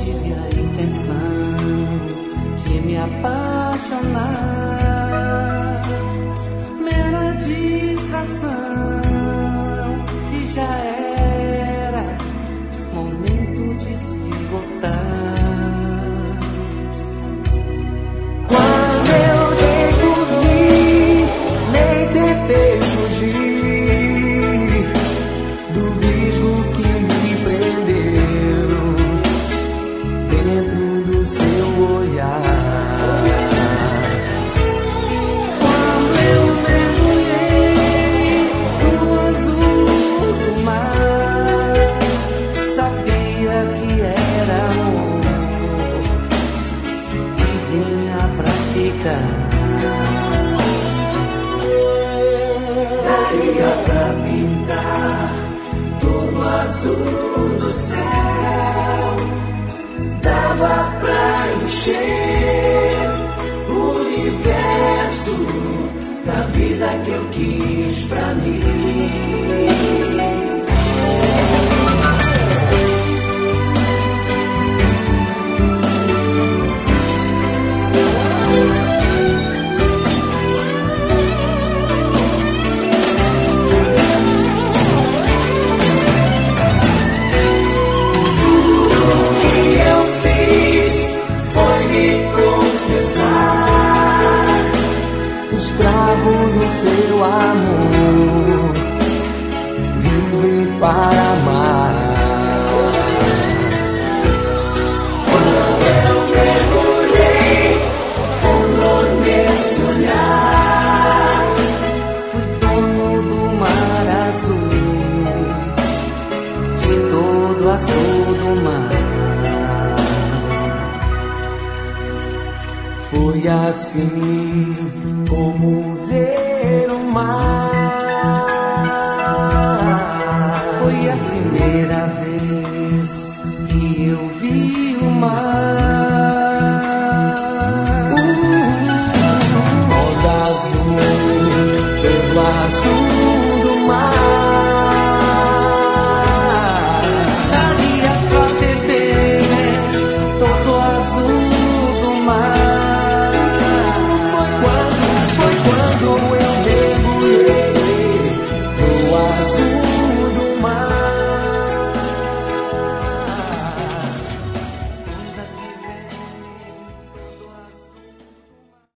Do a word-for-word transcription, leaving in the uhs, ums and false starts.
tive a intenção de me apaixonar. Mera distração e já era momento de se gostar. Quando eu dei por mim, nem tentei fugir do visgo que me prendeu dentro do seu olhar. Quando eu mergulhei no azul do mar, sabia que era amor e vinha pra ficar. Daria pra pintar todo o azul do céu, dava pra encher o universo da vida que eu quis pra mim. Escravo do seu amor, livre para amar. Quando eu mergulhei fundo nesse olhar, fui dono do mar azul, de todo azul do mar. Foi assim como ver o mar.